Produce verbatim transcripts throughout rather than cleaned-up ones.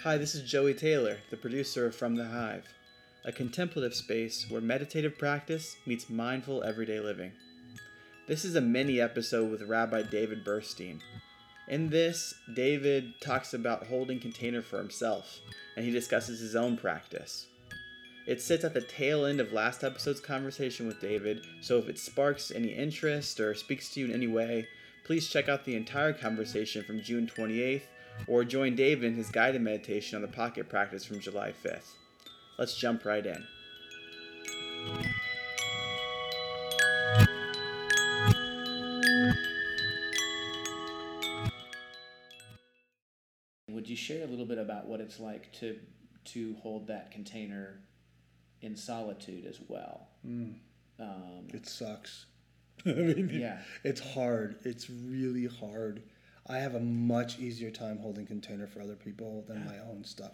Hi, this is Joey Taylor, the producer of From the Hive, a contemplative space where meditative practice meets mindful everyday living. This is a mini episode with Rabbi David Burstein. In this, David talks about holding container for himself, and he discusses his own practice. It sits at the tail end of last episode's conversation with David, so if it sparks any interest or speaks to you in any way, please check out the entire conversation from June twenty-eighth, or join David in his guided meditation on the pocket practice from July fifth. Let's jump right in. Would you share a little bit about what it's like to to hold that container in solitude as well? Mm. Um, it sucks. I mean, yeah. It's hard. It's really hard. I have a much easier time holding container for other people than my own stuff.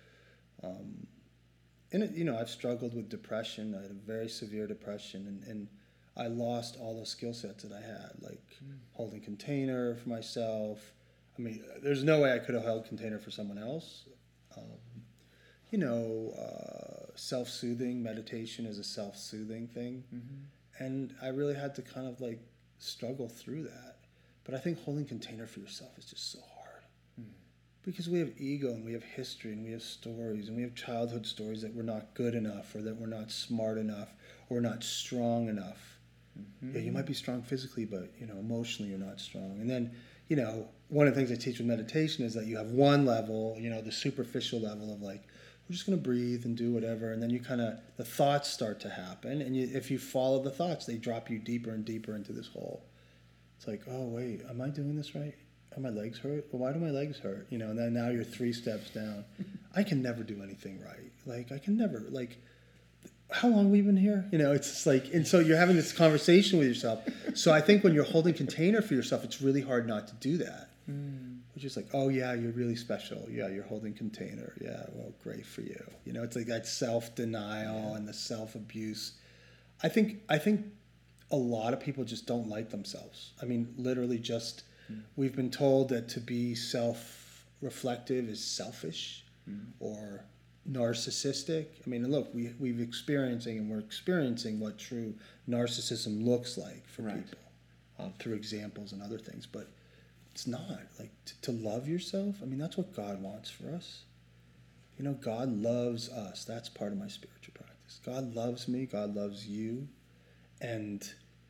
Um, and, it, you know, I've struggled with depression. I had a very severe depression, and, and I lost all those skill sets that I had, like mm. holding container for myself. I mean, there's no way I could have held container for someone else. Um, you know, uh, self-soothing, meditation is a self-soothing thing. Mm-hmm. And I really had to kind of like struggle through that. But I think holding container for yourself is just so hard. Mm. Because we have ego and we have history and we have stories and we have childhood stories that we're not good enough or that we're not smart enough or we're not strong enough. Mm-hmm. Yeah, you might be strong physically, but, you know, emotionally you're not strong. And then, you know, one of the things I teach with meditation is that you have one level, you know, the superficial level of like, we're just going to breathe and do whatever. And then you kind of, the thoughts start to happen. And you, if you follow the thoughts, they drop you deeper and deeper into this hole. It's like, oh, wait, am I doing this right? Are my legs hurt? Well, why do my legs hurt? You know, and then now you're three steps down. I can never do anything right. Like, I can never, like, how long have we been here? You know, it's just like, and so you're having this conversation with yourself. So I think when you're holding container for yourself, it's really hard not to do that. Mm. Which is like, oh, yeah, you're really special. Yeah, you're holding container. Yeah, well, great for you. You know, it's like that self-denial yeah. and the self-abuse. I think, I think a lot of people just don't like themselves. I mean, literally just, mm. we've been told that to be self-reflective is selfish mm. or narcissistic. I mean, look, we, we've experiencing and we're experiencing what true narcissism looks like for right. people uh, through examples and other things. But it's not. Like, to, to love yourself, I mean, that's what God wants for us. You know, God loves us. That's part of my spiritual practice. God loves me. God loves you. And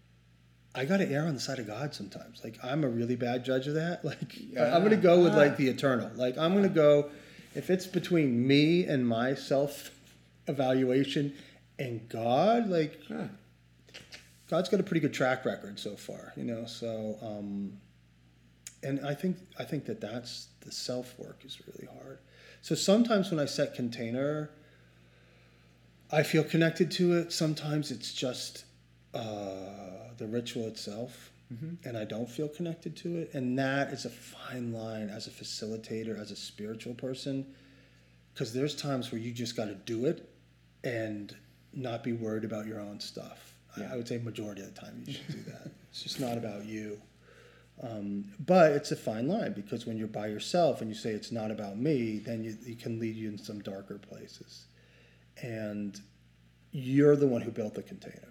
I got to err on the side of God sometimes. Like, I'm a really bad judge of that. Like, yeah. I'm going to go with, like, the eternal. Like, I'm going to go, if it's between me and my self-evaluation and God, like, huh. God's got a pretty good track record so far, you know? So, um, and I think I think that that's, the self-work is really hard. So sometimes when I set container, I feel connected to it. Sometimes it's just uh, the ritual itself, mm-hmm. and I don't feel connected to it. And that is a fine line as a facilitator, as a spiritual person, because there's times where you just got to do it and not be worried about your own stuff. Yeah. I, I would say majority of the time you should do that. It's just not about you. Um, but it's a fine line, because when you're by yourself and you say it's not about me, then you, it can lead you in some darker places. And you're the one who built the container.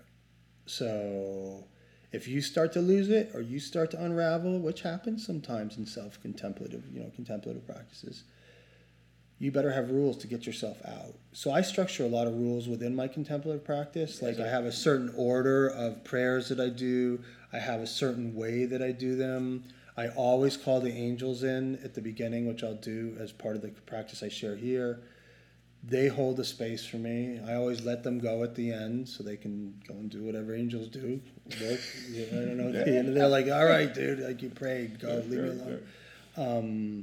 So if you start to lose it or you start to unravel, which happens sometimes in self-contemplative, you know, contemplative practices, you better have rules to get yourself out. So I structure a lot of rules within my contemplative practice. Like, I have a certain order of prayers that I do. I have a certain way that I do them. I always call the angels in at the beginning, which I'll do as part of the practice I share here. They hold the space for me. I always let them go at the end so they can go and do whatever angels do. Work. I don't know. At the end, they're like, all right, dude, like, you prayed. Go, leave me alone. Um,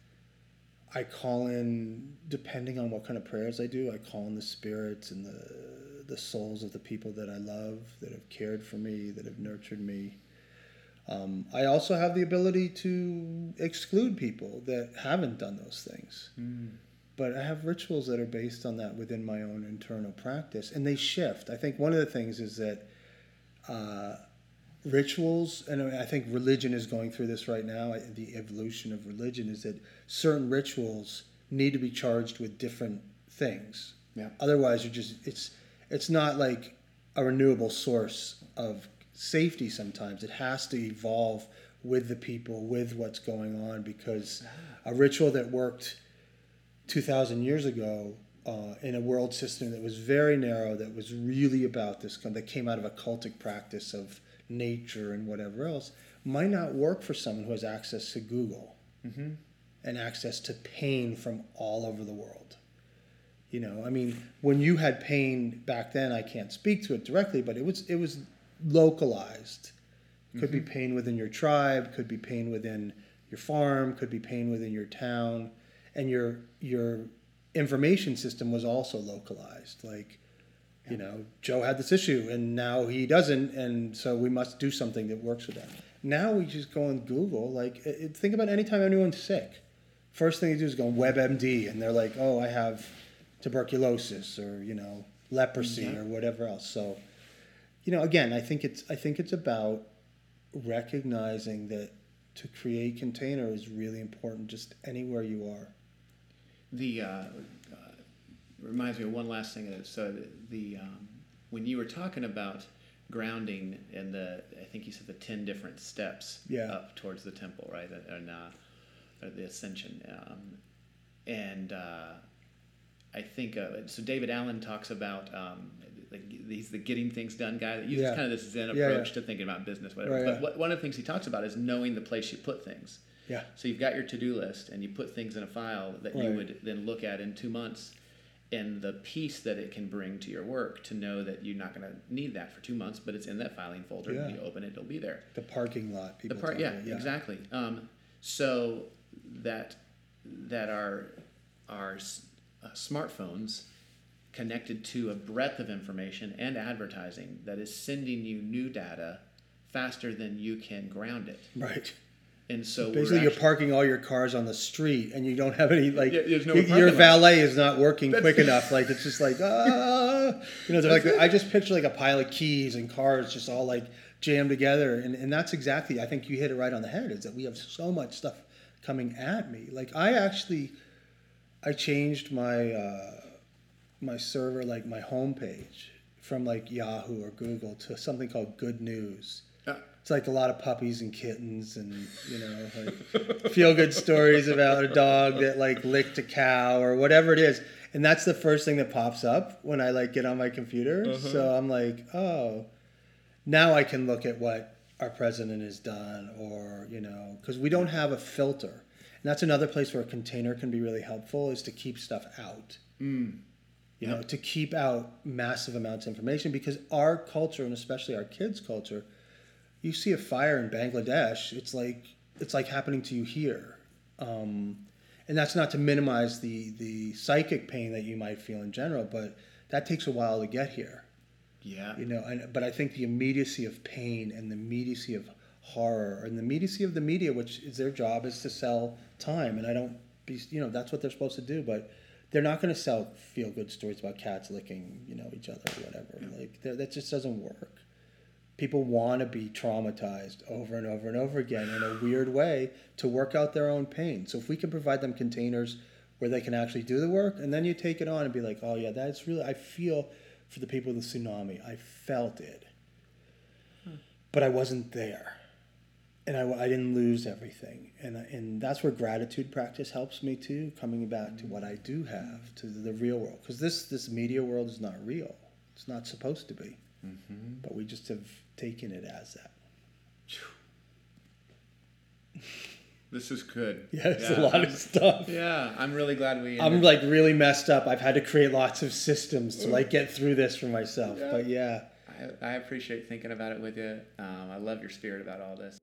I call in, depending on what kind of prayers I do, I call in the spirits and the the souls of the people that I love, that have cared for me, that have nurtured me. Um, I also have the ability to exclude people that haven't done those things. Mm. But I have rituals that are based on that within my own internal practice, and they shift. I think one of the things is that uh, rituals, and I think religion is going through this right now, the evolution of religion, is that certain rituals need to be charged with different things. Yeah. Otherwise, you're just it's it's not like a renewable source of safety. Sometimes it has to evolve with the people, with what's going on, because a ritual that worked two thousand years ago uh, in a world system that was very narrow, that was really about this, that came out of a cultic practice of nature and whatever else, might not work for someone who has access to Google Mm-hmm. and access to pain from all over the world. You know, I mean, when you had pain back then, I can't speak to it directly, but it was it was localized. Could Mm-hmm. be pain within your tribe, could be pain within your farm, could be pain within your town, and your your information system was also localized. Like, yeah. you know, Joe had this issue, and now he doesn't, and so we must do something that works with that. Now we just go on Google. Like, it, think about anytime anyone's sick. First thing you do is go on WebMD, and they're like, "Oh, I have tuberculosis, or you know, leprosy, yeah. or whatever else." So, you know, again, I think it's I think it's about recognizing that to create container is really important, just anywhere you are. The uh, uh, reminds me of one last thing. So the, the um, when you were talking about grounding and the, I think you said the ten different steps yeah. up towards the temple, right? And uh, or the ascension. Um, and uh, I think uh, so. David Allen talks about um, like he's the getting things done guy that uses yeah. kind of this Zen approach yeah, yeah. to thinking about business, whatever. Right, but yeah. what, one of the things he talks about is knowing the place you put things. Yeah. So you've got your to-do list, and you put things in a file that right. you would then look at in two months, and the peace that it can bring to your work to know that you're not going to need that for two months, but it's in that filing folder. Yeah. When you open it, it'll be there. The parking lot. People the part, talk yeah, about, yeah, exactly. Um, so that that our our uh, smartphones connected to a breadth of information and advertising that is sending you new data faster than you can ground it. Right. And so basically, we're you're actually, parking all your cars on the street, and you don't have any like Yeah, there's no your, parking your lot. valet is not working That's- quick enough. Like it's just like ah, you know. They're like I just picture like a pile of keys and cars just all like jammed together, and and that's exactly. I think you hit it right on the head. Is that we have so much stuff coming at me. Like I actually, I changed my uh, my server, like my homepage, from like Yahoo or Google to something called Good News. uh, It's like a lot of puppies and kittens and, you know, like feel-good stories about a dog that, like, licked a cow or whatever it is. And that's the first thing that pops up when I, like, get on my computer. Uh-huh. So I'm like, oh, now I can look at what our president has done or, you know, because we don't have a filter. And that's another place where a container can be really helpful is to keep stuff out. mm, You know, to keep out massive amounts of information because our culture, and especially our kids' culture, you see a fire in Bangladesh, it's like it's like happening to you here, um, and that's not to minimize the the psychic pain that you might feel in general, but that takes a while to get here. yeah. You know, and but I think the immediacy of pain and the immediacy of horror and the immediacy of the media, which is their job, is to sell time, and I don't, be, you know, that's what they're supposed to do, but they're not going to sell feel good stories about cats licking, you know, each other or whatever. Yeah. Like that just doesn't work. People want to be traumatized over and over and over again in a weird way to work out their own pain. So if we can provide them containers where they can actually do the work, and then you take it on and be like, oh yeah, that's really, I feel for the people of the tsunami. I felt it. Hmm. But I wasn't there. And I, I didn't lose everything. And, I, and that's where gratitude practice helps me too, coming back to what I do have, to the real world. Because this, this media world is not real. It's not supposed to be. Mm-hmm. But we just have taken it as that. This is good. Yeah, it's yeah, a lot I'm, of stuff. Yeah, I'm really glad we. I'm like really messed up. I've had to create lots of systems to like get through this for myself. Yeah. But yeah. I, I appreciate thinking about it with you. Um, I love your spirit about all this.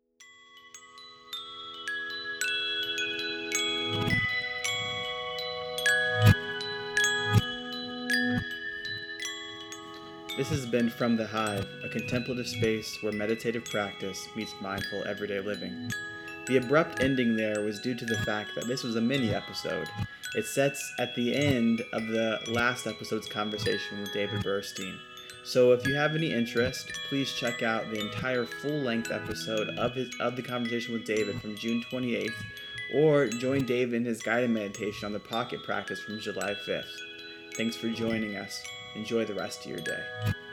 This has been From the Hive, a contemplative space where meditative practice meets mindful everyday living. The abrupt ending there was due to the fact that this was a mini episode. It sets at the end of the last episode's conversation with David Burstein. So if you have any interest, please check out the entire full-length episode of his of the conversation with David from June twenty-eighth, or join Dave in his guided meditation on the Pocket Practice from July fifth. Thanks for joining us. Enjoy the rest of your day.